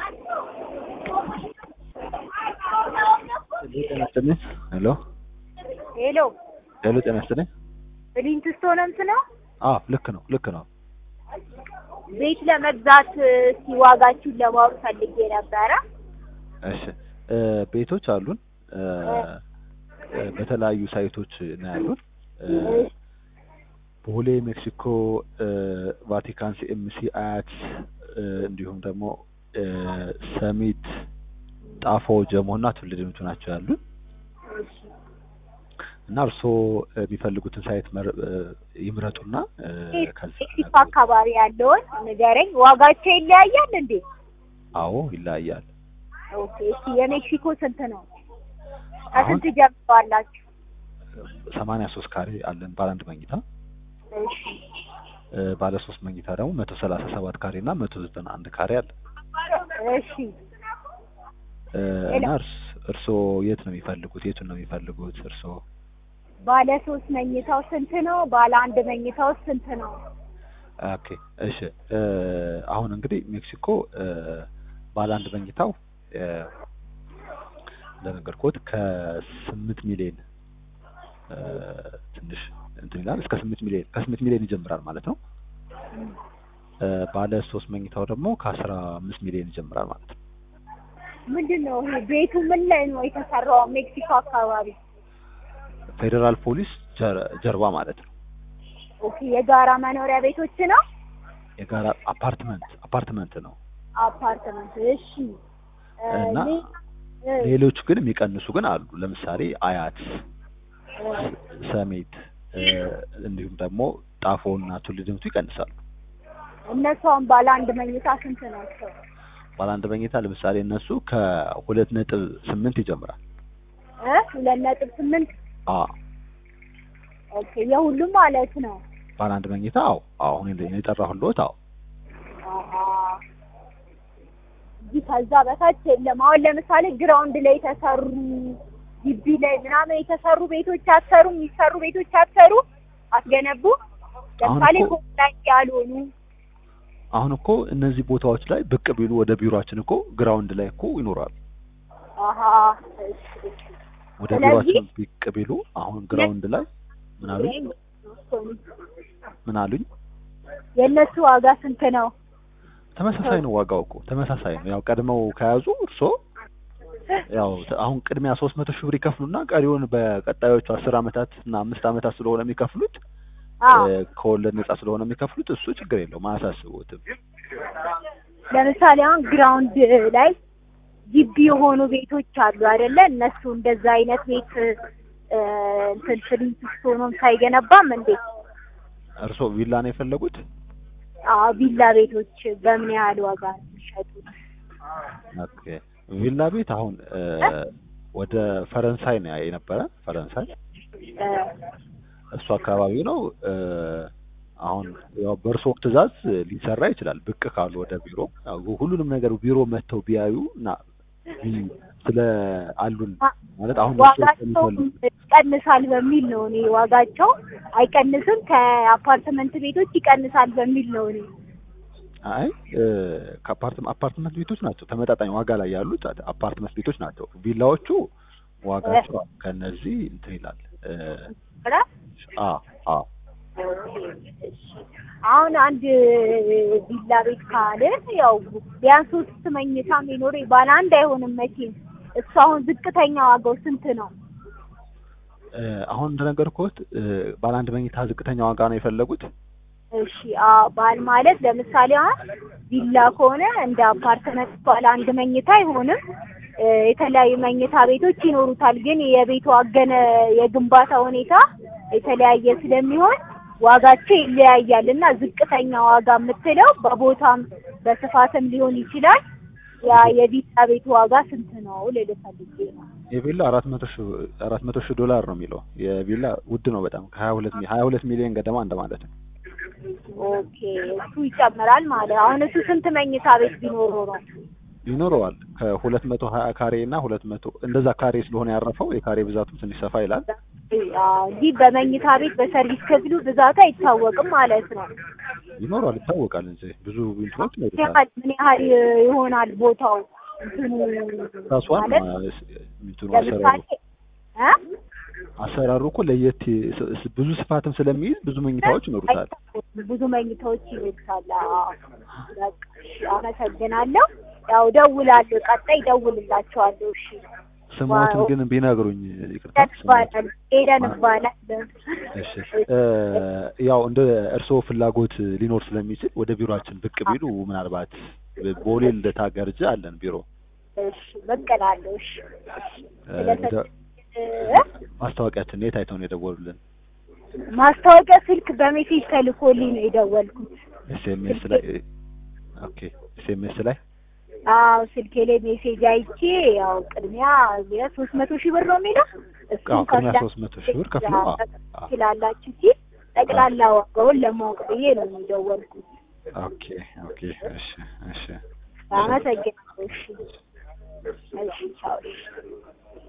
ጤና ይስጥልኝ። ሄሎ ሄሎ ጤና ይስጥልኝ። ሊንክስቶንስ ነው? ልክ ነው። ቤት ለመግዛት ሲዋጋችሁን ለማወቅ ፈልጌ ነበረ። እሺ ቤቶች አሉን በተለያዩ ሳይቶች ነው ያሉን። ቦሌ፣ ሜክሲኮ፣ ቫቲካን፣ ሲኤምሲ፣ አያት እንዲሁም ደግሞ ሰሚት፣ ጣፎ፣ ጀሞና ትውልድምቱ ናቸው ያሉን። እና እርስዎ የሚፈልጉትን ሳይት ይምረጡና ሜክሲኮ አካባቢ ያለውን ንገረኝ። ዋጋቸው ይለያያል እንዴ? አዎ ይለያያል። ኦኬ እሺ የሜክሲኮ ስንት ነው? ከስንት ጀምራላችሁ? 83 ካሬ አለን ባለ አንድ መኝታ። እሺ ባለ 3 መኝታ ደግሞ 137 ካሬ እና 191 ካሬ አለ። እሺ እና እርስዎ የት ነው የሚፈልጉት? የቱን ነው የሚፈልጉት እርስዎ? ባለ 3 መኝታው ስንት ነው? ባለ አንድ መኝታው ስንት ነው? ኦኬ እሺ አሁን እንግዲህ ሜክሲኮ ባለ አንድ መኝታው ለነገርኩት ከ8 ሚሊዮን ትንሽ እንትን ይላል። እስከ 8 ሚሊዮን ይጀምራል ማለት ነው። ባለ 3 መኝታው ደግሞ ከ15 ሚሊዮን ይጀምራል ማለት ነው። ምንድነው ይሄ? ቤቱ ምን ላይ ነው የተሰራው? ሜክሲኮ አካባቢ ፌደራል ፖሊስ ጀርባ ማለት ነው። ኦኬ የጋራ መኖሪያ ቤቶች ነው? የጋራ አፓርትመንት ነው። አፓርትመንት እሺ። እና ሌሎች ግን የሚቀንሱ ግን አሉ። ለምሳሌ አያት፣ ሰሜት እንዲሁም ደግሞ ጣፎና ትውልድምቱ ይቀንሳሉ። እነሱም ባለ አንድ መኝታ ስንት ናቸው? ባለ አንድ መኝታ ለምሳሌ እነሱ ከ2.8 ይጀምራል። 2.8 ኦኬ የሁሉም ማለት ነው። ባለ አንድ መኝታ አሁን የጠራሁልዎት ከዛ በታች የለም። አሁን ለምሳሌ ግራውንድ ላይ የተሰሩ ግቢ ላይ ምናምን የተሰሩ ቤቶች አትሰሩ? የሚሰሩ ቤቶች አትገነቡ? ለምሳሌ ኮምፕላይ ያልሆኑ አሁን እኮ እነዚህ ቦታዎች ላይ ብቅ ቢሉ ወደ ቢሮአችን እኮ ግራውንድ ላይ እኮ ይኖራሉ። ወደ ቢሮአችን ብቅ ቢሉ አሁን ግራውንድ ላይ ምን አሉኝ? የነሱ ዋጋ ስንት ነው? ተመሳሳይ ነው። ዋጋው እኮ ተመሳሳይ ነው። ያው ቀድመው ከያዙ እርስዎ ያው አሁን ቅድሚያ 300 ሺህ ብር ይከፍሉና ቀሪውን በቀጣዮቹ 10 አመታት እና 5 አመታት ስለሆነ የሚከፍሉት ከወለድ ነፃ ስለሆነ የሚከፍሉት እሱ ችግር የለውም፣ አያሳስቡትም። ለምሳሌ አሁን ግራውንድ ላይ ግቢ የሆኑ ቤቶች አሉ አይደለ? እነሱ እንደዛ አይነት ቤት እንትን ፍሊንትስቶንም ሳይገነባም እንዴ? እርስዎ ቪላ ነው የፈለጉት? ቪላ ቤቶች በምን ያህል ዋጋ ነው የሚሸጡት? ኦኬ ቪላ ቤት አሁን ወደ ፈረንሳይ ነው የነበረ። ፈረንሳይ እሱ አካባቢ ነው። አሁን ያው በእርስዎ ትዕዛዝ ሊሰራ ይችላል። ብቅ ካሉ ወደ ቢሮ ሁሉንም ነገር ቢሮ መጥተው ቢያዩ እና ስለ አሉን ማለት አሁን ዋጋቸው ይቀንሳል በሚል ነው እኔ ዋጋቸው አይቀንስም ከአፓርትመንት ቤቶች ይቀንሳል በሚል ነው እኔ። አይ አፓርትመንት ቤቶች ናቸው ተመጣጣኝ ዋጋ ላይ ያሉት አፓርትመንት ቤቶች ናቸው። ቪላዎቹ ዋጋቸው ከነዚህ እንትን ይላል። አሁን አንድ ቪላ ቤት ካለ ያው ቢያንስ 3 መኝታ የሚኖር ባለ አንድ አይሆንም መቼም። እሱ አሁን ዝቅተኛ ዋጋው ስንት ነው? አሁን እንደነገርኩት ባለ አንድ መኝታ ዝቅተኛ ዋጋ ነው የፈለጉት። እሺ ባል ማለት ለምሳሌ አሁን ቪላ ከሆነ እንደ አፓርትመንት ባለ አንድ መኝታ አይሆንም። የተለያዩ መኝታ ቤቶች ይኖሩታል። ግን የቤቱ የግንባታ ሁኔታ የተለያየ ስለሚሆን ዋጋቸው ይለያያል። እና ዝቅተኛ ዋጋ የምትለው በቦታም በስፋትም ሊሆን ይችላል። ያ የቪላ ቤት ዋጋ ስንት ነው ልልህ ፈልጌ ነው። የቪላ 400 ሺህ ዶላር ነው የሚለው። የቪላ ውድ ነው በጣም ከ22 ሚሊዮን ገደማ እንደማለት ነው። ኦኬ እሱ ይጨምራል ማለት። አሁን እሱ ስንት መኝታ ቤት ቢኖረው ነው? ይኖረዋል ከ220 ካሬ እና 200 እንደዛ ካሬ ስለሆነ ያረፈው የካሬ ብዛቱ ትንሽ ሰፋ ይላል። እንጂ በመኝታ ቤት በሰርቪስ ክፍሉ ብዛቱ አይታወቅም ማለት ነው። ይኖራል ይታወቃል እንጂ ብዙ እንትኖች ይኖሩታል። ምን ያህል ይሆናል ቦታው እንትኑ ራሷን ማለት እንትኑ ለምሳሌ አሰራሩ እኮ ለየት ብዙ ስፋትም ስለሚይዝ ብዙ መኝታዎች ይኖሩታል። ብዙ መኝታዎች ይኖሩታል። በቃ አመሰግናለሁ። ያው ደውላለሁ፣ ቀጣይ ደውልላችኋለሁ። እሺ ስሞትን ግን ቢነግሩኝ ይቅርታ። ኤደን እባላለሁ። እሺ ያው እንደ እርስዎ ፍላጎት ሊኖር ስለሚችል ወደ ቢሮአችን ብቅ ቢሉ ምናልባት ቦሌ ልደታ ገርጂ አለን ቢሮ። እሺ ብቅ እላለሁ። እሺ ማስታወቂያችን የት አይተው ነው የደወሉልን? ማስታወቂያ ስልክ በሜሴጅ ተልኮልኝ ነው የደወልኩት። ኤስኤምኤስ ላይ? ኦኬ ኤስኤምኤስ ላይ? አዎ ስልኬ ላይ ሜሴጅ አይቼ ያው ቅድሚያ 300,000 ብር ነው የሚለው እሱን ቅድሚያ 300,000 ብር ከፍሎ ትላላችሁ ሲል ጠቅላላ ዋጋውን ለማወቅ ብዬ ነው የደወልኩት። ኦኬ ኦኬ እሺ እሺ አመሰግናለሁ። እሺ